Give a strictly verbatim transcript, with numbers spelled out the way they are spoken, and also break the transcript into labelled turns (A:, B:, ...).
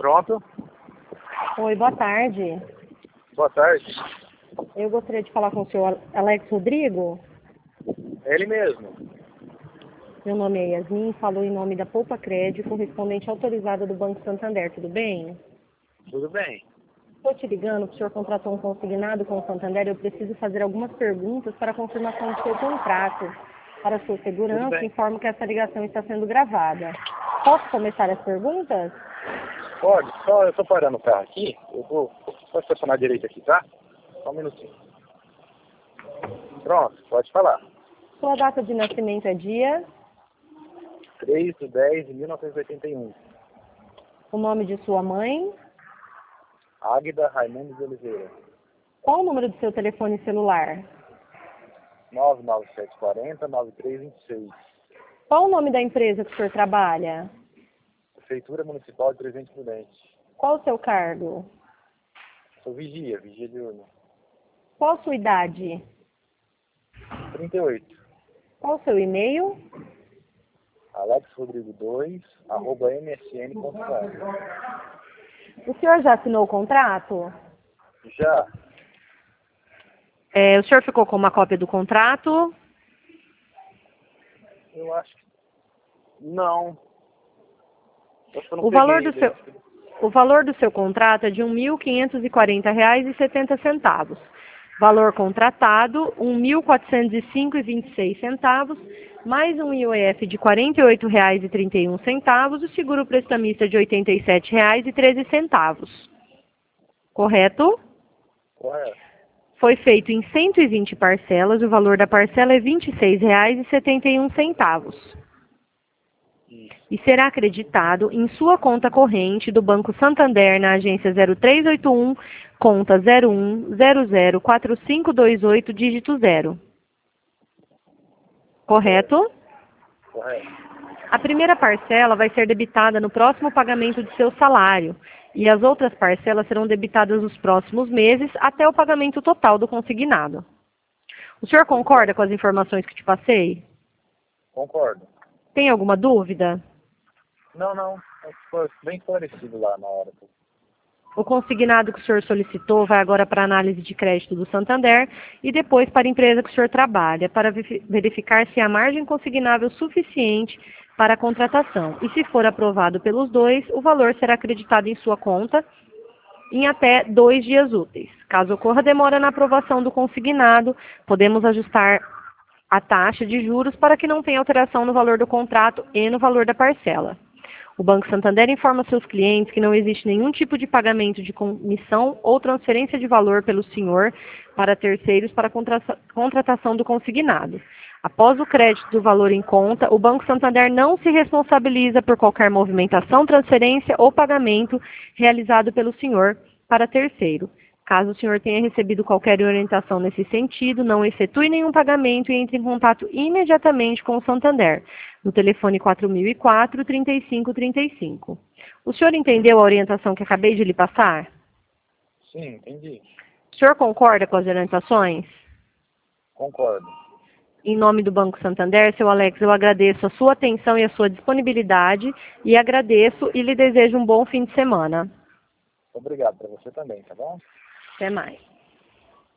A: Pronto.
B: Oi, boa tarde.
A: Boa tarde.
B: Eu gostaria de falar com o senhor Alex Rodrigo.
A: É ele mesmo.
B: Meu nome é Yasmin, falo em nome da Poupa Crédito, correspondente autorizada do Banco Santander, tudo bem?
A: Tudo bem.
B: Estou te ligando porque o senhor contratou um consignado com o Santander. Eu preciso fazer algumas perguntas para a confirmação do seu contrato. Para sua segurança, informo que essa ligação está sendo gravada. Posso começar as perguntas?
A: Pode, só eu tô parando o carro aqui. Eu vou só estacionar direito aqui, tá? Só um minutinho. Pronto, pode falar.
B: Sua data de nascimento é dia?
A: três de dez de mil novecentos e oitenta e um.
B: O nome de sua mãe?
A: Águida Raimundo de Oliveira.
B: Qual o número do seu telefone celular?
A: nove nove sete quatro zero nove três dois seis.
B: Qual o nome da empresa que o senhor trabalha?
A: Prefeitura Municipal de Presidente Prudente.
B: Qual o seu cargo?
A: Sou vigia, vigia diurno.
B: Qual a sua idade?
A: trinta e oito.
B: Qual o seu e-mail?
A: alex rodrigo dois arroba m s n ponto com.
B: O senhor já assinou o contrato?
A: Já.
B: É, o senhor ficou com uma cópia do contrato?
A: Eu acho que não. Eu acho que eu não
B: O valor
A: peguei
B: do seu,
A: ele.
B: o valor do seu contrato é de um mil quinhentos e quarenta reais e setenta centavos. Valor contratado, um mil quatrocentos e cinco reais e vinte e seis centavos, mais um I O F de quarenta e oito reais e trinta e um centavos, o seguro prestamista de oitenta e sete reais e treze centavos. Correto?
A: Correto.
B: Foi feito em cento e vinte parcelas, o valor da parcela é vinte e seis reais e setenta e um centavos. E será acreditado em sua conta corrente do Banco Santander na agência zero três oito um, conta zero um zero zero quatro cinco dois oito, dígito zero. Correto?
A: Correto.
B: A primeira parcela vai ser debitada no próximo pagamento de seu salário e as outras parcelas serão debitadas nos próximos meses até o pagamento total do consignado. O senhor concorda com as informações que te passei?
A: Concordo.
B: Tem alguma dúvida?
A: Não, não. Foi bem esclarecido lá na hora.
B: O consignado que o senhor solicitou vai agora para a análise de crédito do Santander e depois para a empresa que o senhor trabalha, para verificar se há margem consignável suficiente para a contratação. E se for aprovado pelos dois, o valor será acreditado em sua conta em até dois dias úteis. Caso ocorra demora na aprovação do consignado, podemos ajustar a taxa de juros para que não tenha alteração no valor do contrato e no valor da parcela. O Banco Santander informa seus clientes que não existe nenhum tipo de pagamento de comissão ou transferência de valor pelo senhor para terceiros para a contratação do consignado. Após o crédito do valor em conta, o Banco Santander não se responsabiliza por qualquer movimentação, transferência ou pagamento realizado pelo senhor para terceiro. Caso o senhor tenha recebido qualquer orientação nesse sentido, não efetue nenhum pagamento e entre em contato imediatamente com o Santander, no telefone quatro mil e quatro, trinta e cinco trinta e cinco. O senhor entendeu a orientação que acabei de lhe passar?
A: Sim, entendi.
B: O senhor concorda com as orientações?
A: Concordo.
B: Em nome do Banco Santander, seu Alex, eu agradeço a sua atenção e a sua disponibilidade e agradeço e lhe desejo um bom fim de semana.
A: Obrigado para você também, tá bom?
B: Até mais.